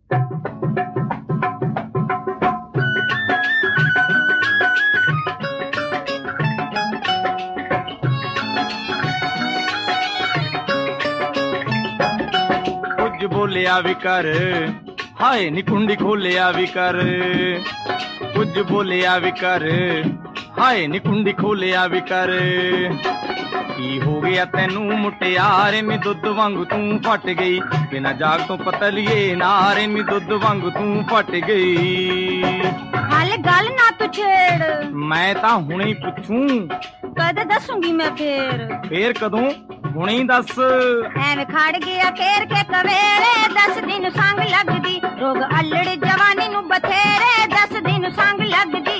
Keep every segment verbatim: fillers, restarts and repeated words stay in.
ਕੁਝ ਬੋਲਿਆ ਵੀ ਕਰ, ਹਾਏ ਨੀ ਕੁੰਡੀ ਖੋਲਿਆ ਵੀ ਕਰ। ਕੁਝ ਬੋਲਿਆ ਵੀ ਕਰ, ਹਾਏ ਨੀ ਕੁੰਡੀ ਖੋਲਿਆ ਵੀ ਕਰ। ਕੀ ਹੋ ਗਿਆ ਤੈਨੂੰ ਮੁਟਿਆਰੇ ਨੀ ਦੁੱਧ ਵਾਂਗੂ ਤੂੰ ਫਟ ਗਈ। ਬਿਨਾਂ ਜਾਗ ਤੋਂ ਪਤਲੀਏ ਨਾਰੇ ਨੀ ਦੁੱਧ ਵਾਂਗੂ ਤੂੰ ਫਟ ਗਈ। ਹਾਲੇ ਗੱਲ ਨਾ ਤੂੰ ਛੇੜ, ਮੈਂ ਤਾਂ ਹੁਣੇ ਹੀ ਪੁੱਛੂੰ। ਕਦ ਦੱਸੂਗੀ ਮੈਂ ਫੇਰ? ਫੇਰ ਕਦੋਂ? ਹੁਣੇ ਹੀ ਦੱਸ। ਐਵੇਂ ਖੜ ਗਿਆ ਘੇਰ ਕੇ ਕਵੇਰੇ, ਦਸ ਦਿਨ ਸੰਗ ਲੱਗਦੀ। ਰੋਗ ਅਲੜ ਜਵਾਨੀ ਨੂੰ ਬਥੇਰੇ, ਦਸ ਦਿਨ ਸੰਗ ਲੱਗਦੀ।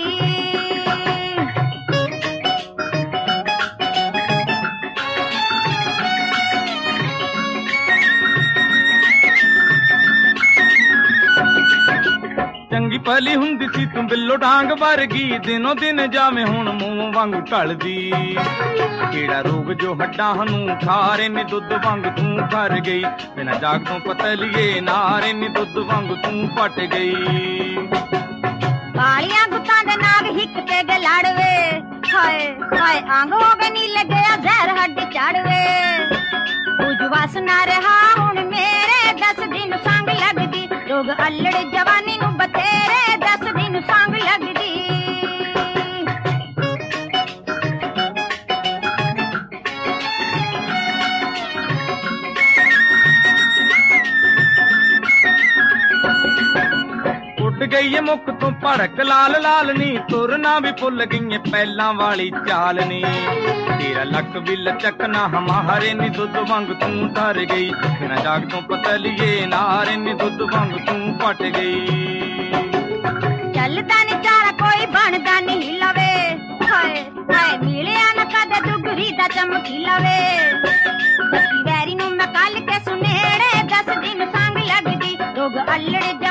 ਚੰਗੀ ਭਲੀ ਹੁੰਦੀ ਸੀ ਤੂੰ ਬਿੱਲੋ ਡਾਂਗ ਵਰਗੀ, ਦਿਨੋ ਦਿਨ ਜਾਵੇਂ ਹੁਣ ਮੂੰਹ ਵਾਂਗੂ ਢਲਦੀ। ਕਿਹੜਾ ਰੋਗ ਜੋ ਹੱਡਾਂ ਨੂੰ ਖਾਰੇ ਨੀ ਦੁੱਧ ਵਾਂਗ ਤੂੰ ਫਰ ਗਈ। ਬਿਨਾਂ ਜਾਗ ਤੋਂ ਪਤਲੀਏ ਨਾਰੇ ਨੀ ਦੁੱਧ ਵਾਂਗ ਤੂੰ ਫਟ ਗਈ। ਕਾਲੀਆਂ ਗੁੱਤਾਂ ਦੇ ਨਾਗ ਹਿੱਕ ਕੇ ਗਲੜਵੇ, ਹਾਏ ਹਾਏ ਅੰਗ ਹੋ ਗਏ ਨੀ ਲੱਗਿਆ ਜ਼ਹਿਰ ਹੱਡ ਚੜਵੇ। ਕੁਝ ਵਸ ਨਾ ਰਿਹਾ ਹੁਣ ਮੇਰੇ, ਦਸ ਦਿਨ ਸੰਗ ਲੱਗਦੀ। ਰੋਗ ਅਲੜ ਜਵਾਨੀ ਨੂੰ ਬਥੇਰੇ, ਦਸ ਦਿਨ ਸੰਗ ਲੱਗਦੀ। ਉੱਡ ਗਈ ਮੁੱਖ ਤੋਂ ਭੜਕ ਲਾਲ ਲਾਲ ਨੀ, ਤੁਰਨਾ ਵੀ ਭੁੱਲ ਗਈ ਪਹਿਲਾਂ ਵਾਲੀ ਚਾਲ ਨੀ। ਤੇਰਾ ਲੱਕ ਵੀ ਲਚਕਣਾ ਹਮਾਰੇ ਨੀ ਦੁੱਧ ਵਾਂਗ ਤੂੰ ਧਰ ਗਈ। ਬਿਨਾਂ ਜਾਗ ਤੋਂ ਪਤਲੀਏ ਨਾਰੇ ਨੀ ਦੁੱਧ ਵਾਂਗ ਤੂੰ ਫਟ ਗਈ। ਚੱਲਦਾ ਨੀ ਚਾਰਾ ਕੋਈ ਬਣਦਾ ਨਹੀਂ ਲਵੇ, ਹਾਏ ਹਾਏ ਮਿਲਿਆ ਨਾ ਕਦੇ ਦੁਗਰੀ ਦਾ ਚਮਕੀ ਲਵੇ। ਵੈਰੀ ਨੂੰ ਮੈਂ ਕੱਲ ਕੇ ਸੁਨੇੜੇ, ਦਸ ਦਿਨ ਸੰਗ ਲੱਗਦੀ। ਰੋਗ ਅਲੜ